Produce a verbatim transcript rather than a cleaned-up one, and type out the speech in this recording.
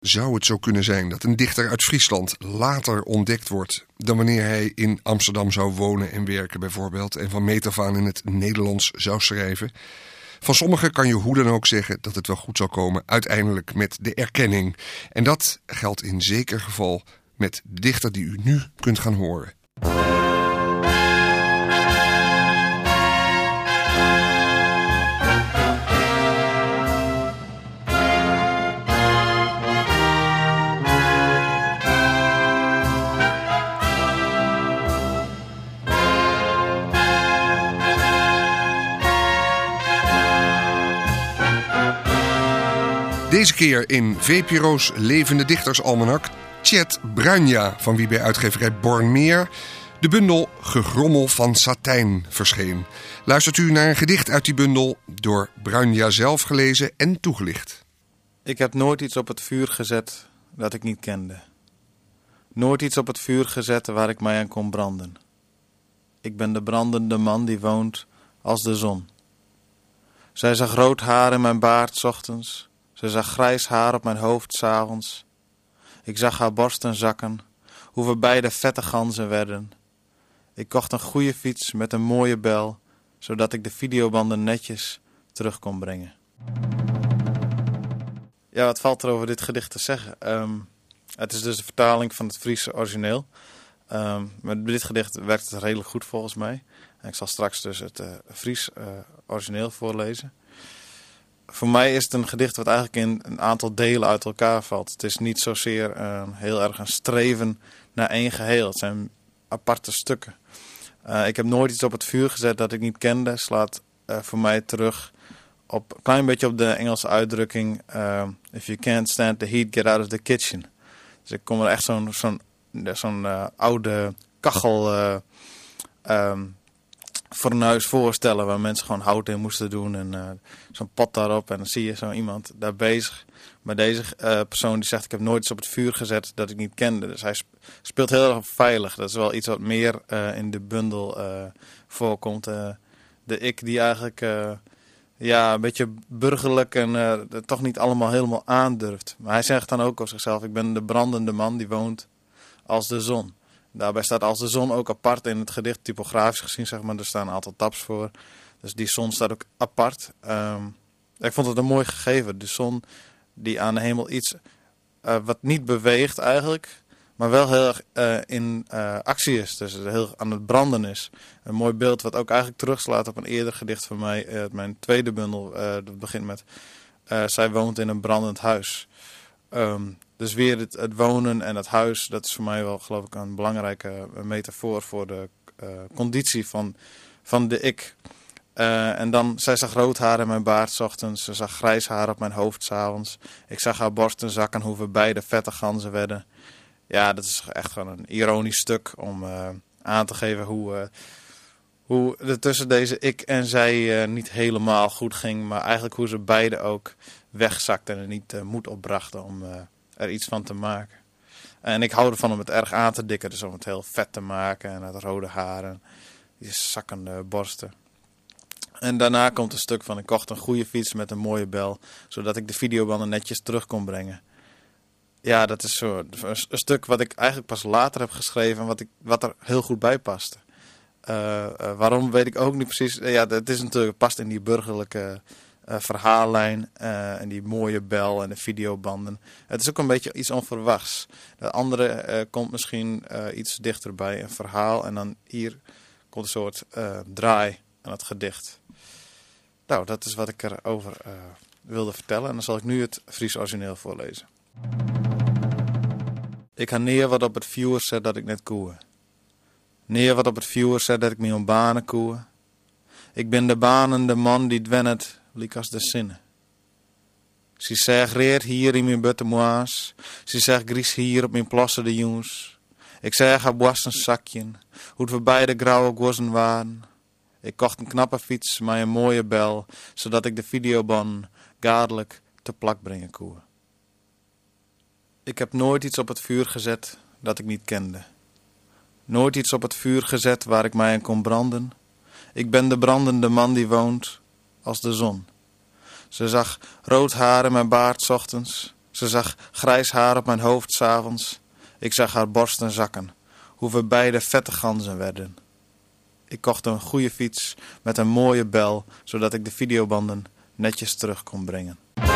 Zou het zo kunnen zijn dat een dichter uit Friesland later ontdekt wordt dan wanneer hij in Amsterdam zou wonen en werken bijvoorbeeld en van meet af aan in het Nederlands zou schrijven? Van sommigen kan je hoe dan ook zeggen dat het wel goed zal komen uiteindelijk met de erkenning. En dat geldt in zeker geval met de dichter die u nu kunt gaan horen. Deze keer in V P R O's Levende Dichtersalmanak Tjet Bruinja, van wie bij uitgeverij Bornmeer de bundel Gegrommel van Satijn verscheen. Luistert u naar een gedicht uit die bundel, door Bruinja zelf gelezen en toegelicht. Ik heb nooit iets op het vuur gezet dat ik niet kende. Nooit iets op het vuur gezet waar ik mij aan kon branden. Ik ben de brandende man die woont als de zon. Zij zag rood haar in mijn baard 's ochtends. Ze zag grijs haar op mijn hoofd 's avonds. Ik zag haar borsten zakken, hoe we beide vette ganzen werden. Ik kocht een goede fiets met een mooie bel, zodat ik de videobanden netjes terug kon brengen. Ja, wat valt er over dit gedicht te zeggen? Um, het is dus de vertaling van het Friese origineel. Um, met dit gedicht werkt het redelijk goed volgens mij. En ik zal straks dus het uh, Fries uh, origineel voorlezen. Voor mij is het een gedicht wat eigenlijk in een aantal delen uit elkaar valt. Het is niet zozeer uh, heel erg een streven naar één geheel. Het zijn aparte stukken. Uh, ik heb nooit iets op het vuur gezet dat ik niet kende. Slaat uh, voor mij terug op een klein beetje op de Engelse uitdrukking. Uh, If you can't stand the heat, get out of the kitchen. Dus ik kom er echt zo'n zo'n, zo'n uh, oude kachel uh, um, fornuis voorstellen waar mensen gewoon hout in moesten doen en uh, zo'n pot daarop en dan zie je zo iemand daar bezig. Maar deze uh, persoon die zegt ik heb nooit iets op het vuur gezet dat ik niet kende. Dus hij speelt heel erg op veilig. Dat is wel iets wat meer uh, in de bundel uh, voorkomt. Uh, de ik die eigenlijk uh, ja, een beetje burgerlijk en uh, het toch niet allemaal helemaal aandurft. Maar hij zegt dan ook over zichzelf ik ben de brandende man die woont als de zon. Daarbij staat als de zon ook apart in het gedicht, typografisch gezien, zeg maar. Er staan een aantal tabs voor. Dus die zon staat ook apart. Um, ik vond het een mooi gegeven. De zon die aan de hemel iets uh, wat niet beweegt eigenlijk, maar wel heel erg uh, in uh, actie is. Dus heel aan het branden is. Een mooi beeld wat ook eigenlijk terugslaat op een eerder gedicht van mij. Uh, mijn tweede bundel, uh, dat begint met uh, zij woont in een brandend huis. Um, Dus weer het, het wonen en het huis, dat is voor mij wel geloof ik een belangrijke metafoor voor de uh, conditie van, van de ik. Uh, en dan, zij zag rood haar in mijn baard 's ochtends, ze zag grijs haar op mijn hoofd 's avonds. Ik zag haar borsten zakken, hoe we beide vette ganzen werden. Ja, dat is echt gewoon een ironisch stuk om uh, aan te geven hoe, uh, hoe het tussen deze ik en zij uh, niet helemaal goed ging. Maar eigenlijk hoe ze beide ook wegzakten en er niet uh, moed opbrachten om Uh, er iets van te maken. En ik hou ervan om het erg aan te dikken. Dus om het heel vet te maken. En het rode haren. Die zakkende borsten. En daarna komt een stuk van ik kocht een goede fiets met een mooie bel. Zodat ik de videobanden netjes terug kon brengen. Ja, dat is zo een, een stuk wat ik eigenlijk pas later heb geschreven. Wat, ik, wat er heel goed bij paste. Uh, uh, waarom weet ik ook niet precies. Ja, het is natuurlijk, het past in die burgerlijke Uh, verhaallijn uh, en die mooie bel en de videobanden. Het is ook een beetje iets onverwachts. De andere uh, komt misschien uh, iets dichterbij, een verhaal. En dan hier komt een soort uh, draai aan het gedicht. Nou, dat is wat ik erover uh, wilde vertellen. En dan zal ik nu het Fries origineel voorlezen. Ik ga neer wat op het vuur zet dat ik net koe. Neer wat op het vuur zet dat ik me om banen koe. Ik ben de banende man die dwennet liek als de zinnen. Ze zegt reed hier in mijn buttemoas. Ze zegt gries hier op mijn plassen de jongens. Ik zeg haar bossen zakje. Hoe we beide grauwe gozen waren. Ik kocht een knappe fiets met een mooie bel. Zodat ik de videoban gadelijk te plak brengen kon. Ik heb nooit iets op het vuur gezet dat ik niet kende. Nooit iets op het vuur gezet waar ik mij aan kon branden. Ik ben de brandende man die woont als de zon. Ze zag rood haar in mijn baard 's ochtends. Ze zag grijs haar op mijn hoofd 's avonds. Ik zag haar borsten zakken. Hoe we beide vette ganzen werden. Ik kocht een goede fiets met een mooie bel, zodat ik de videobanden netjes terug kon brengen.